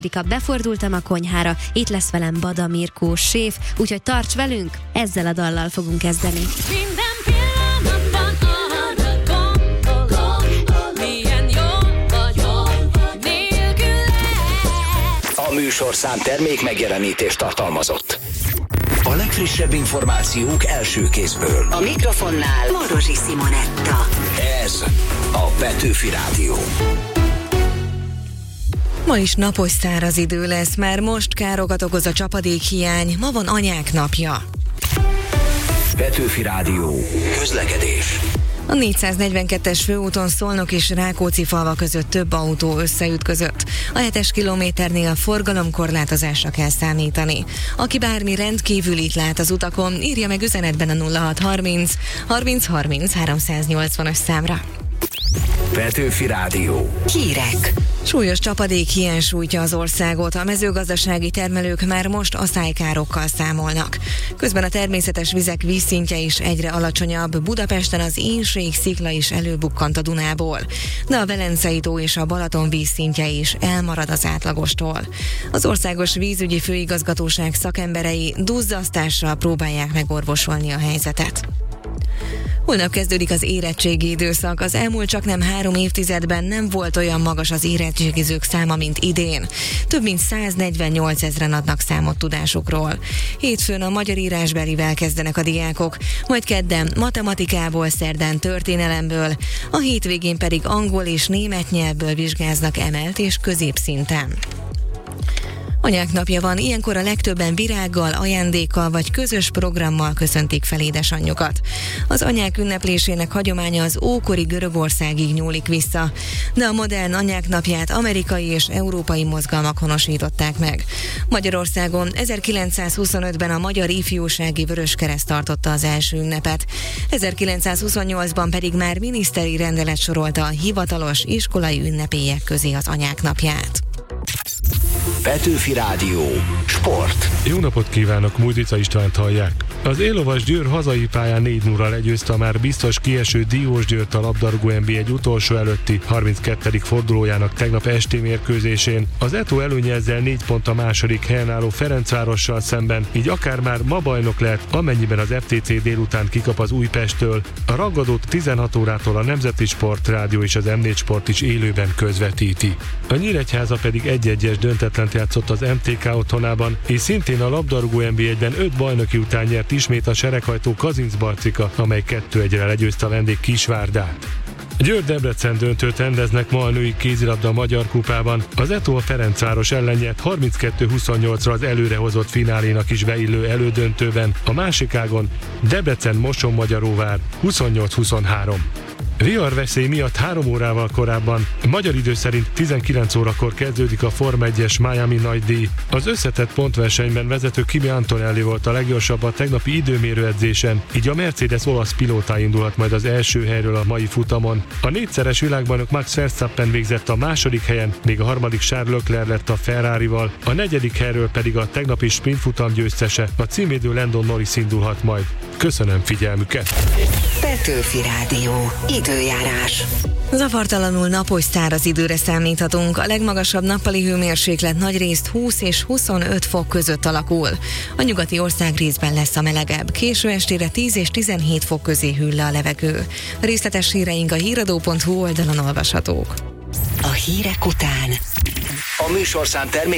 Befordultam a konyhára, itt lesz velem Bada Mirkó séf, úgyhogy tarts velünk, ezzel a dallal fogunk kezdeni. Minden pillanatban arra gondolok, milyen jó vagyok nélküle. A műsorszám termék megjelenítést tartalmazott. A legfrissebb információk első kézből. A mikrofonnál Morosi Simonetta. Ez a Petőfi Rádió. Ma is napos száraz idő lesz, már most károkat okoz a csapadékhiány, ma van anyák napja. Petőfi Rádió. Közlekedés. A 442-es főúton Szolnok és Rákóczi-Falva között több autó összeütközött. A 7-es kilométernél forgalomkorlátozásra kell számítani. Aki bármi rendkívülit lát az utakon, írja meg üzenetben a 0630 30 30 380-as számra. Petőfi Rádió. Hírek. Súlyos csapadékhiány sújtja az országot, a mezőgazdasági termelők már most aszálykárokkal számolnak. Közben a természetes vizek vízszintje is egyre alacsonyabb, Budapesten az Énség szikla is előbukkant a Dunából, de a Velencei tó és a Balaton vízszintje is elmarad az átlagostól. Az Országos Vízügyi Főigazgatóság szakemberei duzzasztással próbálják megorvosolni a helyzetet. Holnap kezdődik az érettségi időszak. Az elmúlt csaknem 3 évtizedben nem volt olyan magas az érettségizők száma, mint idén. Több mint 148 000-en adnak számot tudásukról. Hétfőn a magyar írásbelivel kezdenek a diákok, majd kedden matematikából, szerdán történelemből, a hétvégén pedig angol és német nyelvből vizsgáznak emelt és középszinten. Anyák napja van, ilyenkor a legtöbben virággal, ajándékkal vagy közös programmal köszöntik fel édesanyjukat. Az anyák ünneplésének hagyománya az ókori Görögországig nyúlik vissza, de a modern anyák napját amerikai és európai mozgalmak honosították meg. Magyarországon 1925-ben a Magyar Ifjúsági Vöröskereszt tartotta az első ünnepet, 1928-ban pedig már miniszteri rendelet sorolta a hivatalos iskolai ünnepélyek közé az anyák napját. Petőfi Rádió. Sport. Jó napot kívánok, Mújdica Istvánt hallják. Az élovas Győr hazai pályán 4-0 legyőzte a már biztos kieső Diósgyőrt a labdarúgó NB1 utolsó előtti 32. fordulójának tegnap esti mérkőzésén. Az Eto előnye ezzel 4 pont a második helyen álló Ferencvárossal szemben, így akár már ma bajnok lehet, amennyiben az FTC délután kikap az Újpesttől. A rangadót 16 órától a Nemzeti Sport Rádió és az M4 Sport is élőben közvetíti. A Nyíregyháza pedig 1-1-es döntetlent játszott az MTK otthonában, és szintén a labdarúgó NB1-ben 5 bajnoki után nyert ismét a sereghajtó Kazincbarcika, amely 2-1-re legyőzte a vendég Kisvárdát. Győr-Debrecen döntőt rendeznek ma a női kézilabda Magyar Kupában. Az Eto a Ferencváros ellen nyert 32-28-ra az előrehozott finálénak is beillő elődöntőben, a másik ágon Debrecen Moson-Magyaróvár 28-23. Viharveszély miatt 3 órával korábban, magyar idő szerint 19 órakor kezdődik a Forma 1-es Miami nagydíj. Az összetett pontversenyben vezető Kimi Antonelli volt a leggyorsabb a tegnapi időmérőedzésen, így a Mercedes olasz pilóta indulhat majd az első helyről a mai futamon. A 4-szeres világbajnok Max Verstappen végzett a második helyen, még a harmadik Charles Leclerc lett a Ferrarival, a 4. helyről pedig a tegnapi sprintfutam győztese, a címvédő Lando Norris indulhat majd. Köszönöm figyelmüket! Petőfi Rádió. Időjárás. Zavartalanul napos száraz időre számíthatunk. A legmagasabb nappali hőmérséklet nagyrészt 20 és 25 fok között alakul. A nyugati ország részben lesz a melegebb. Késő estére 10 és 17 fok közé hűl le a levegő. A részletes híreink a híradó.hu oldalon olvashatók. A hírek után A műsorszám termék